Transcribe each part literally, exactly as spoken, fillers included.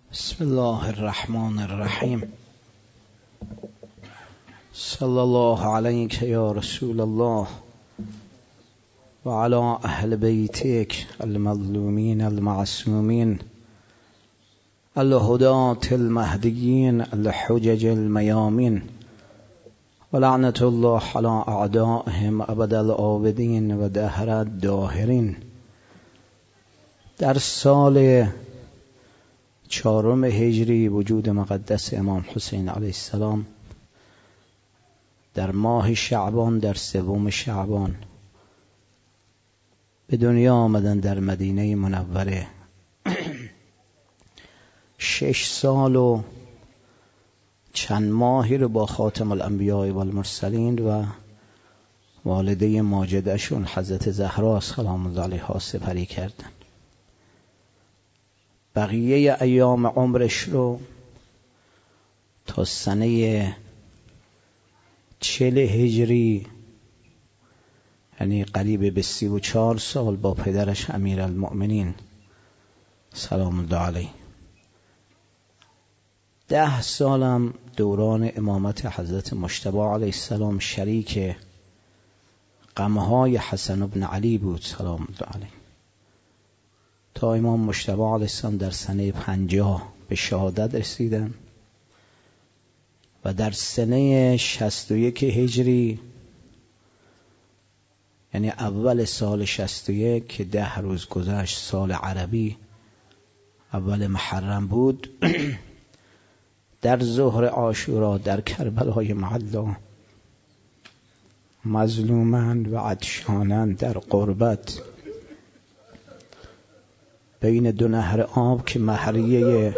بسم الله الرحمن الرحیم. صلی الله علیک یا رسول الله و علی اهل بیتک المظلومین المعصومین الهداة المهدیین الحجج المیامین و لعنت الله علی اعدائهم ابد الآبدین و دهر الداهرین. در سال چهارم هجری وجود مقدس امام حسین علیه السلام در ماه شعبان، در سوم شعبان به دنیا آمدن در مدینه منوره. شش سال و چند ماهی رو با خاتم الانبیاء و المرسلین و والده ماجدشون حضرت زهرا سلام الله علیها سپری کردن. بقیه ایام عمرش رو تا سنه چل هجری، یعنی قریب به سی و چهار سال، با پدرش امیرالمؤمنین سلام الله علیه. ده سالم دوران امامت حضرت مجتبی علیه السلام شریک غمهای حسن بن علی بود سلام الله علیه، تا امام مجتبی علیه السلام در سنه پنجاه به شهادت رسیدن و در سنه شصت و یک هجری، یعنی اول سال شصت و یک که ده روز گذشت، سال عربی اول محرم بود، در ظهر عاشورا در کربلای معلا مظلومند و عطشانند در غربت بین دو نهر آب که مهریه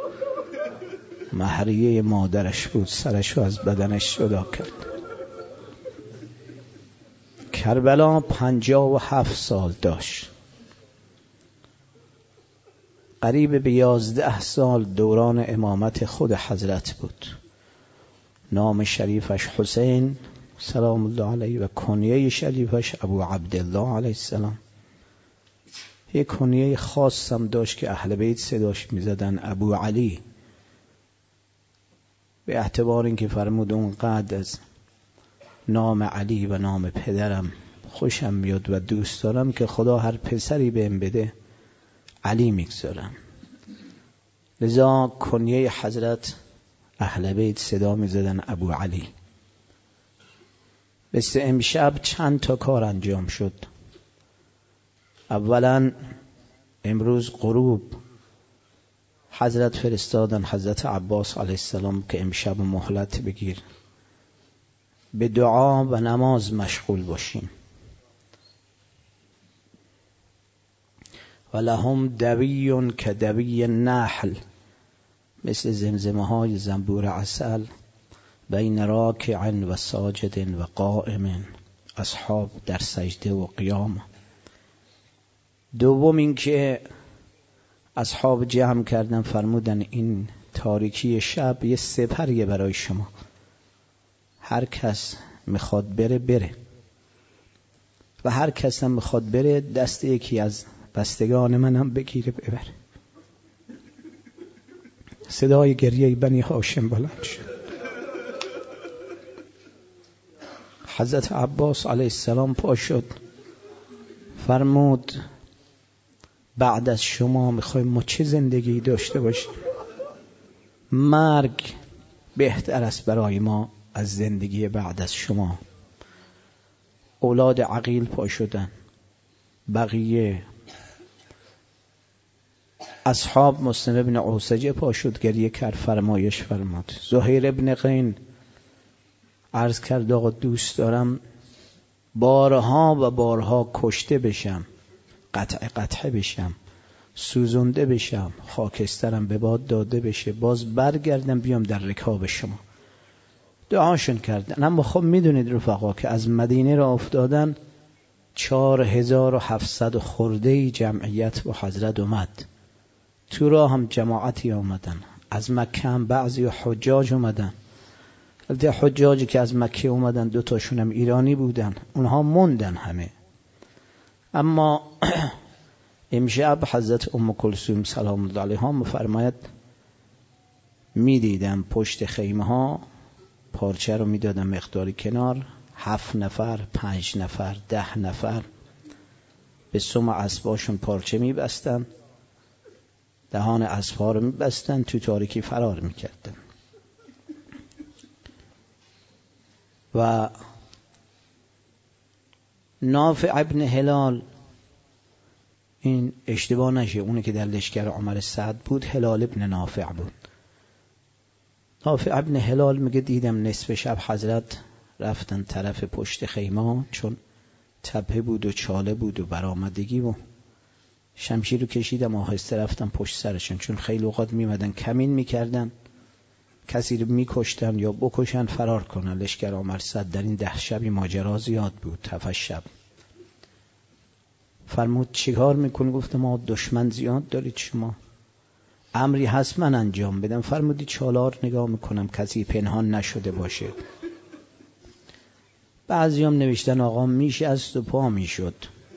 مهریه مادرش بود سرش رو از بدنش جدا کرد. کربلا پنجاه و هفت سال داشت. قریب به یازده سال دوران امامت خود حضرت بود. نام شریفش حسین سلام الله علیه و کنیه شریفش ابو عبدالله علیه السلام. یک کنیه خاص هم داشت که اهل بیت صداش میزدن ابو علی، به اعتبار اینکه فرمود اونقدر از نام علی و نام پدرم خوشم میاد و دوست دارم که خدا هر پسری بهم بده علی میگذارم. لذا کنیه حضرت اهل بیت صدا میزدن ابو علی. مثل امشب چند تا کار انجام شد. اولا امروز غروب حضرت فرستادن حضرت عباس علیه السلام که امشب مهلت بگیر، به دعا و نماز مشغول باشیم. و لهم دوی که دوی نحل، مثل زمزمه های زنبور عسل، بین راکع و ساجد و قائم، اصحاب در سجده و قیام. دوم این که اصحاب جمع کردن فرمودن این تاریکی شب یه سپریه برای شما، هر کس میخواد بره بره و هر کس هم میخواد بره دست یکی از بستگان منم بگیره ببره. صدای گریه بنی هاشم بلند شد. حضرت عباس علیه السلام پا شد فرمود بعد از شما میخوایم ما چه زندگی داشته باشیم؟ مرگ بهتر است برای ما از زندگی بعد از شما. اولاد عقیل پا شدن، بقیه اصحاب مسلم ابن عوسجه پا شد گریه کرد، فرمایش فرمود. زهیر ابن قین عرض کرد آقا دوست دارم بارها و بارها کشته بشم، قطع قطع بشم، سوزنده بشم، خاکسترم به باد داده بشه، باز برگردم بیام در رکاب شما. دعاشون کردن. اما خب میدونید رفقا که از مدینه را افتادن چهار هزار و هفتصد خورده جمعیت با حضرت اومد. تو راه هم جماعتی آمدن، از مکه هم بعضی حجاج اومدن. البته حجاجی که از مکه اومدن دو تاشون هم ایرانی بودن، اونها موندن همه. اما امشب حضرت ام کلثوم سلام الله علیها میفرماید میدیدم پشت خیمه ها پارچه رو میدادم مقداری کنار، هفت نفر، پنج نفر، ده نفر به سم اسباشون پارچه میبستن، دهان اسبها رو میبستن، تو تاریکی فرار میکردن. و نافع ابن هلال، این اشتباه نشه، اونه که در لشکر عمر سعد بود هلال ابن نافع بود. نافع ابن هلال میگه دیدم نصف شب حضرت رفتن طرف پشت خیمه، چون تپه بود و چاله بود و برآمدگی و شمشیر رو کشیدم آهسته رفتم پشت سرشون، چون خیلی اوقات میمدن کمین میکردن، کسی رو میکشتن یا بکشن فرار کنن. لشکر عمر سعد در این ده شبی ماجرا زیاد بود، هفت شب. فرمود چیکار میکنی؟ گفتم ما دشمن زیاد دارید شما، امری هست من انجام بدم؟ فرمودی چالار نگاه میکنم کسی پنهان نشده باشه. بعضیام نوشتن آقا میشه از و پا میشد.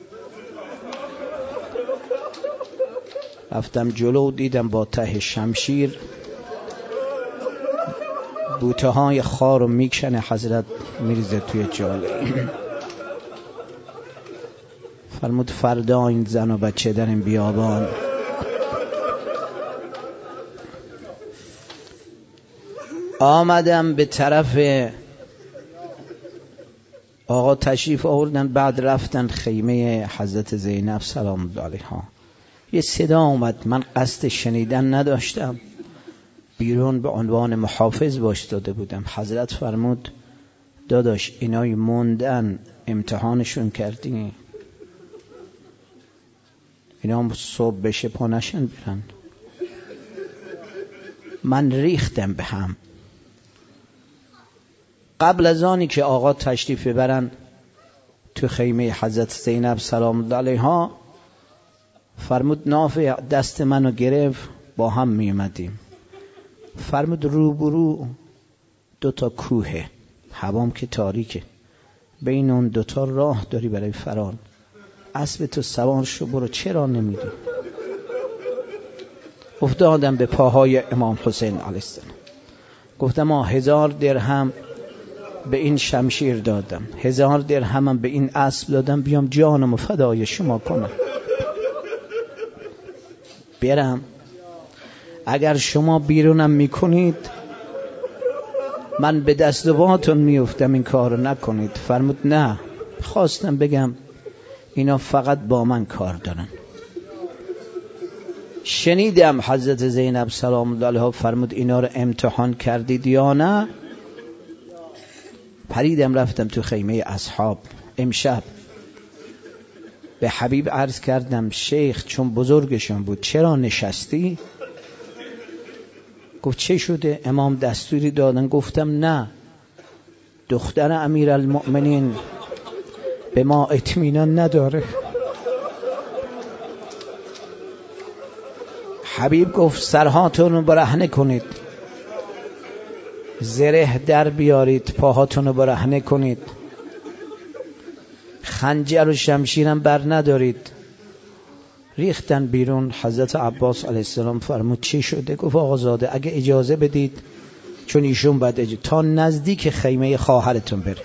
رفتم جلو دیدم با ته شمشیر بوته های خار رو میکنه حضرت میریزه توی جاله. فرمود فردا این زن و بچه در این بیابان. آمدم به طرف آقا تشریف آوردن، بعد رفتن خیمه حضرت زینب سلام الله علیها. یه صدا اومد، من قصد شنیدن نداشتم، بیرون به عنوان محافظ باش داده بودم. حضرت فرمود داداش اینای موندن امتحانشون کردی، اینا هم صبح بشه پا نشن برن. من ریختم به هم. قبل از آنی که آقا تشریف ببرن تو خیمه حضرت زینب سلام الله علیها، فرمود نافع دست منو گرفت، با هم می اومدیم. فرمود روبرو دو تا کوهه، هوام که تاریکه، بین اون دوتا راه داری برای فرار، اسب تو سوار شو برو، چرا نمیری؟ افتادم به پاهای امام حسین علیه السلام. گفتم ما هزار درهم به این شمشیر دادم، هزار درهمم به این اسب دادم، بیام جانمو فدای شما کنم، برم اگر شما بیرونم میکنید من به دست و پاتون میفتم، این کارو نکنید. فرمود نه، خواستم بگم اینا فقط با من کار دارن. شنیدم حضرت زینب سلام الله علیها فرمود اینا رو امتحان کردید یا نه؟ پریدم رفتم تو خیمه اصحاب. امشب به حبیب عرض کردم شیخ چون بزرگشون بود چرا نشستی؟ گفت چه شده؟ امام دستوری دادن. گفتم نه، دختر امیرالمؤمنین به ما اطمینان نداره. حبیب گفت سرهاتون رو برهنه کنید، زره در بیارید، پاهاتون رو برهنه کنید، خنجر و شمشیرم بر ندارید. ریختن بیرون. حضرت عباس علیه السلام فرمود چی شده؟ گفت آقازاده اگه اجازه بدید، چون ایشون بعد اجازه تا نزدیک خیمه خواهرتون برید.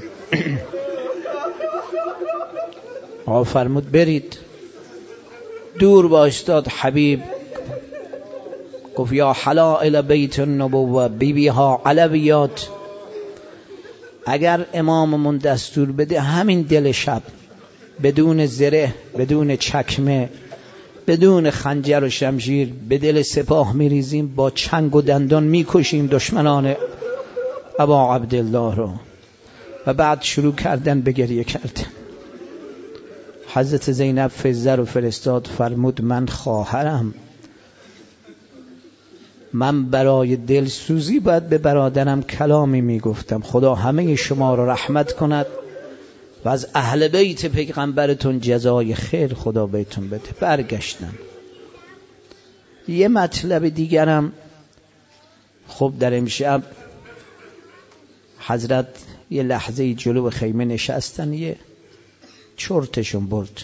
آقا فرمود برید. دور بایستاد حبیب، گفت یا حلائل بیت النبوه، بی بی ها علویات، اگر اماممون دستور بده همین دل شب بدون زره، بدون چکمه، بدون خنجر و شمشیر به دل سپاه میریزیم، با چنگ و دندان میکشیم دشمنان ابا عبدالله رو. و بعد شروع کردن به گریه کردن. حضرت زینب فزه رو فرستاد، فرمود من خواهرم، من برای دلسوزی باید به برادرم کلامی میگفتم، خدا همه شما رو رحمت کند و از اهل بیت پیغمبرتون جزای خیر خدا بهتون بده. برگشتن. یه مطلب دیگرم، خب در امشب حضرت یه لحظه جلو خیمه نشستن، یه چرتشون برد.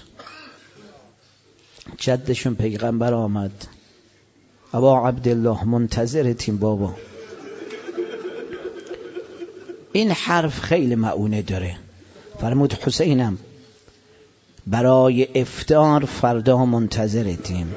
جدشون پیغمبر آمد، ابا عبدالله منتظرتیم بابا. این حرف خیلی معونه داره. فرمود حسینم برای افطار فردا منتظرتیم.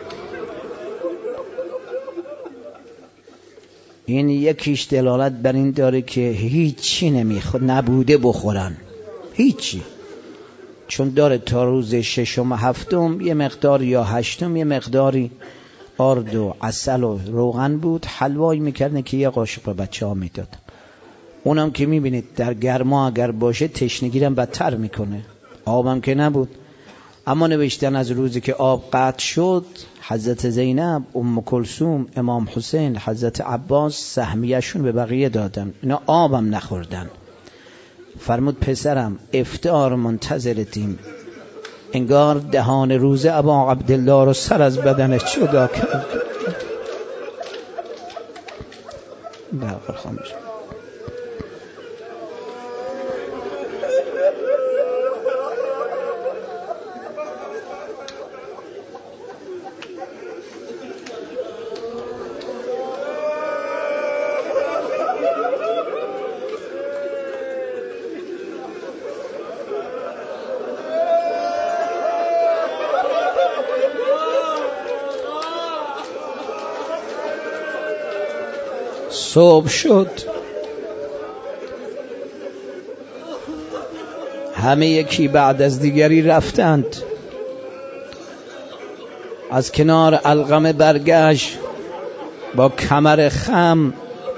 این یکیش دلالت بر این داره که هیچی نمیخواد نبوده بخورن، هیچی، چون داره تا روز ششم و هفتم یه مقدار یا هشتم یه مقداری آرد و عسل و روغن بود، حلوایی میکردن که یه قاشق به بچه ها میداد. اونم که میبینید در گرما اگر باشه تشنگیرم بدتر میکنه، آبم که نبود. اما نوشتن از روزی که آب قطع شد حضرت زینب، ام کلثوم، امام حسین، حضرت عباس سهمیه‌شون به بقیه دادن، اینا آبم نخوردن. فرمود پسرم افطار منتظرتیم. انگار دهان روز ابا عبدالله رو سر از بدنش جدا کرد. بله خاموش. صبح شد، همه یکی بعد از دیگری رفتند. از کنار علقمه برگشت با کمر خم،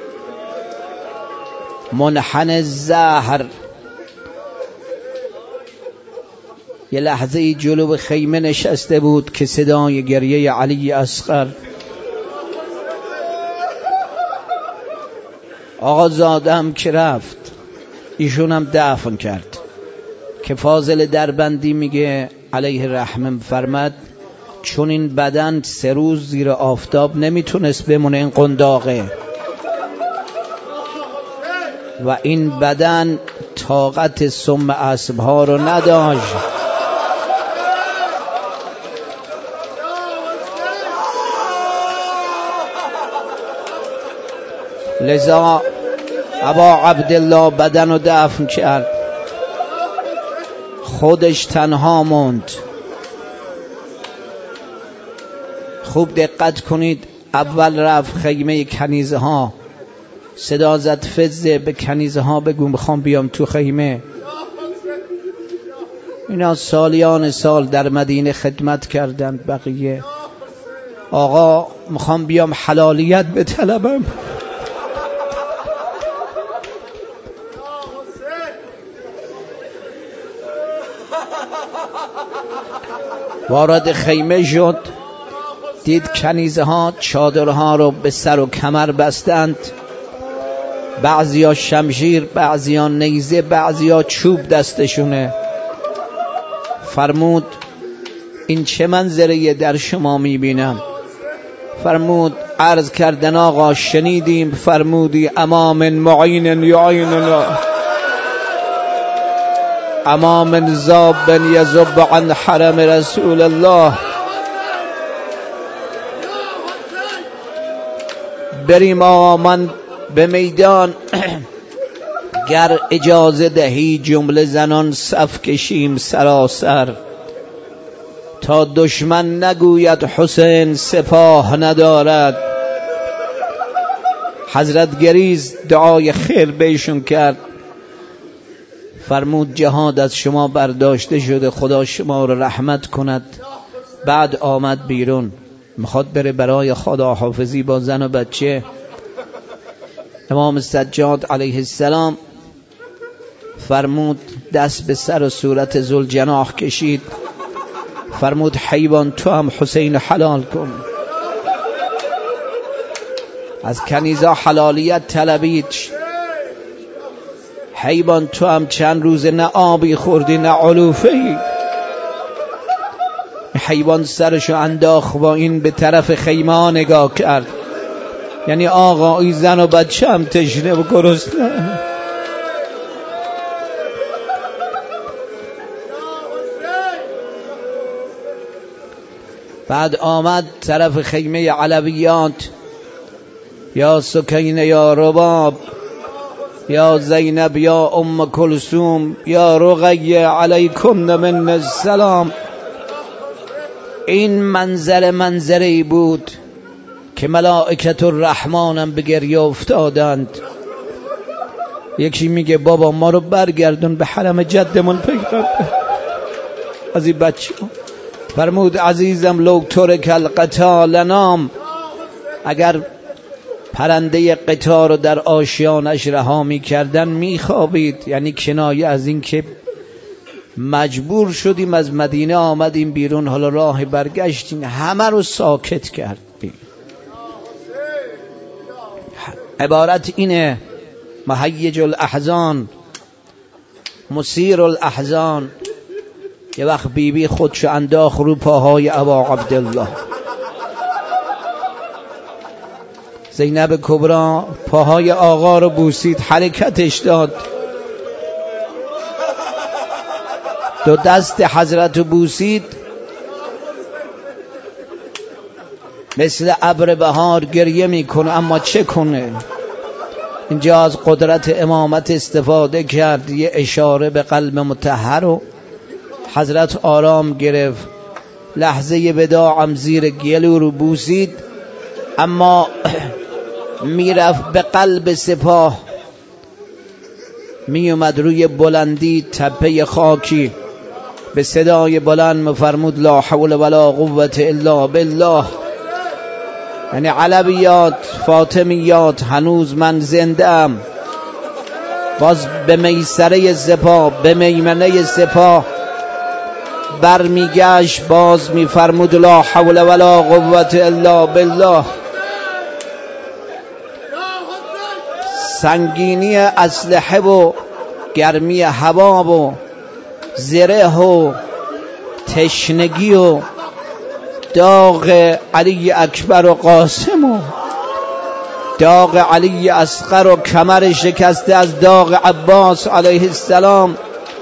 منحن زهر. یه لحظه ای جلو خیمه نشسته بود که صدای گریه علی اصغر آقا زادم که رفت، ایشون هم دفن کرد. که فاضل دربندی میگه علیه رحمه فرمد چون این بدن سه روز زیر آفتاب نمیتونست بمونه این قنداقه، و این بدن طاقت سم اسبها رو نداشت. لذا ابا عبدالله بدن رو دفن کرد، خودش تنها موند. خوب دقت کنید، اول رفت خیمه کنیزه ها، صدا زد فزه به کنیزه ها بگو میخوام بیام تو خیمه. اینا سالیان سال در مدینه خدمت کردند. بقیه آقا میخوام بیام حلالیت به طلبم. وارد خیمه شد، دید کنیزه ها چادرها رو به سر و کمر بستند، بعضیا شمشیر، بعضیا نیزه، بعضیا چوب دستشونه. فرمود این چه منظره در شما میبینم؟ فرمود عرض کردن آقا شنیدیم فرمودی امام معین یعیننا، امام زاب یذب عن حرم رسول الله. بریم آقا من به میدان، گر اجازه دهی جمله زنان صف کشیم سراسر، تا دشمن نگوید حسین سپاه ندارد. حضرت گریز دعای خیر بهشون کرد، فرمود جهاد از شما برداشته شده، خدا شما رو رحمت کند. بعد آمد بیرون، میخواد بره برای خدا حافظی با زن و بچه. امام سجاد علیه السلام فرمود دست به سر و صورت ذوالجناح کشید، فرمود حیوان تو هم حسین حلال کن. از کنیزا حلالیت طلبید، حیوان تو هم چند روز نه آبی خوردی نه علوفه ای. حیوان سرشو انداخت با این به طرف خیمه نگاه کرد، یعنی آقا ای زن و بچه هم تشنه و گرسنه. بعد آمد طرف خیمه علویات، یا سکینه یا رباب یا زینب یا ام کلثوم یا رقیه علیکن من السلام. این منظر منظری بود که ملائکت الرحمانم به گریه افتادند. یکی میگه بابا ما رو برگردون به حرم جدمون پیغمبر. از این بچه فرمود عزیزم لو ترک القطار لنام، اگر پرنده قطار رو در آشیانش رها میکردن میخوابید. یعنی کنایه از این که مجبور شدیم از مدینه آمدیم بیرون، حالا راه برگشتیم، همه رو ساکت کردیم. عبارت اینه: مهیج الاحزان مسیر الاحزان. یه وقت بیبی بی خودشو انداخت رو پاهای ابا عبدالله. زینب کبرا پاهای آقا رو بوسید، حرکتش داد، دو دست حضرت رو بوسید، مثل ابر بهار گریه میکنه. اما چه کنه؟ اینجا از قدرت امامت استفاده کرد، یه اشاره به قلب مطهر رو حضرت آرام گرفت. لحظه وداعم زیر گلو رو بوسید، اما میرفت به قلب سپاه، میومد روی بلندی تپه خاکی، به صدای بلند مفرمود لا حول ولا قوة الا بالله. یعنی علویات فاطمیات هنوز من زنده ام. باز به میسره سپاه، به میمنه سپاه برمیگشت، باز میفرمود لا حول ولا قوة الا بالله. سنگینی اسلحه و گرمی هوا و زره و تشنگی و داغ علی اکبر و قاسم و داغ علی اصغر و کمر شکسته از داغ عباس علیه السلام.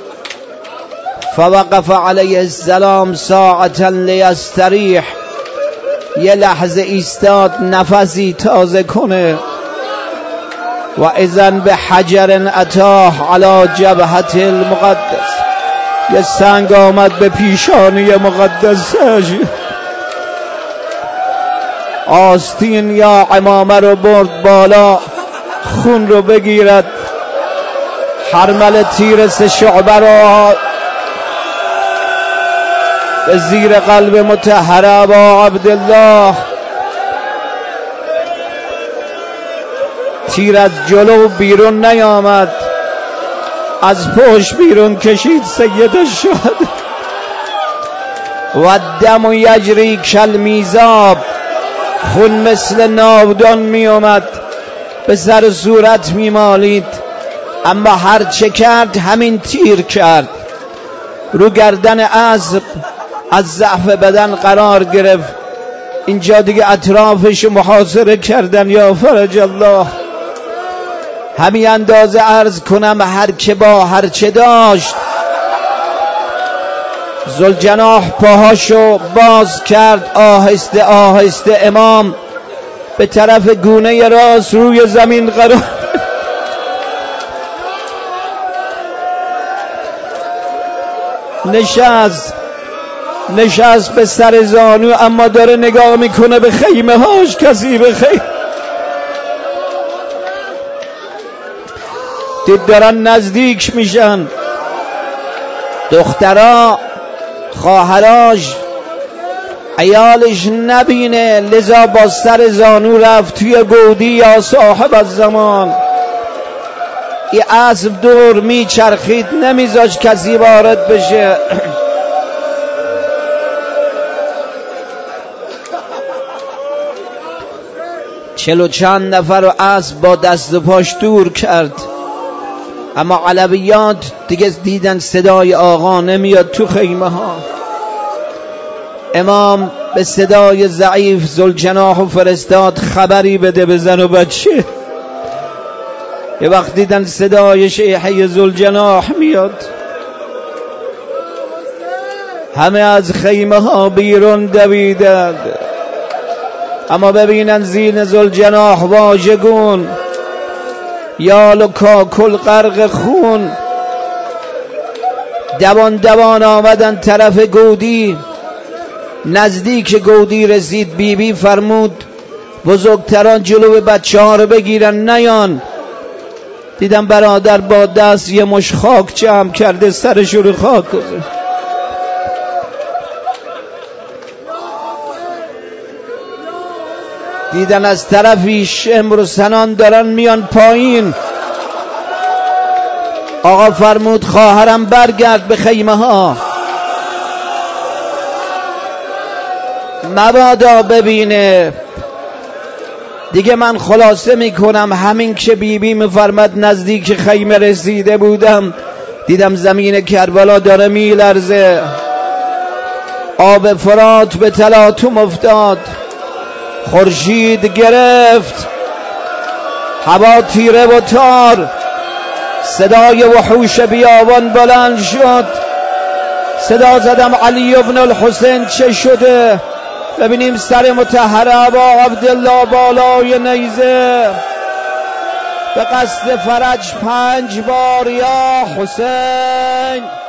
فوقف علیه السلام ساعتا لیستریح، یه لحظه ایستاد نفسی تازه کنه. و اذن به حجر اتاه علی جبهت المقدس، یه سنگ آمد به پیشانی مقدسش. آستین یا عمامه رو برد بالا خون رو بگیرد. حرمل تیر سه شعبه رو به زیر قلب مطهر ابا عبدالله. تیر از جلو بیرون نیامد، از پشت بیرون کشید، سیدش شد. و دم یجری کل میزاب، خون مثل ناودان می اومد، به سر صورت می مالید. اما هر چه کرد همین تیر کرد. رو گردن اسب از ضعف بدن قرار گرفت. اینجا دیگه اطرافش محاصره کردن. یا فرج الله. همین اندازه عرض کنم هر که با هر چه داشت، ذوالجناح پاهاشو باز کرد، آهسته آهسته امام به طرف گونه راست روی زمین قرار نشست نشست به سر زانو، اما داره نگاه میکنه به خیمه هاش. کسی به خیمه دید دارن نزدیک میشن. دخترها خواهراش عیالش نبینه، لذا با سر زانو رفت توی گودی یا صاحب الزمان. این اسب دور میچرخید، نمیذاش کسی وارد بشه. چلو چند نفر و اسب با دست و پاش دور کرد. اما علویات دیگه دیدن صدای آقا نمیاد تو خیمه ها. امام به صدای ضعیف ذوالجناح و فرستاد خبری بده به زن و بچه. یه وقت دیدن صدای شیحه ذوالجناح میاد، همه از خیمه ها بیرون دویدند. اما ببینن زین ذوالجناح واژگون یال و کاکل غرق خون. دوان دوان آمدن طرف گودی، نزدیک گودی رسید بی بی فرمود بزرگتران جلو بچه ها رو بگیرن نیان. دیدم برادر با دست یه مش خاک جمع کرده سرش رو خاک گذاشت. دیدن از طرفی شمر و سنان دارن میان پایین. آقا فرمود خواهرم برگرد به خیمه ها، مبادا ببینه. دیگه من خلاصه میکنم همین که بیبی میفرمد نزدیک خیمه رسیده بودم، دیدم زمین کربلا داره میلرزه، آب فرات به تلاطم افتاد، خورشید گرفت، هوا تیره و تار، صدای وحوش بیابان بلند شد. صدا زدم علی ابن الحسین چه شده؟ ببینیم سر مطهر ابا عبدالله بالای نیزه به قصد فرج پنج بار یا حسین.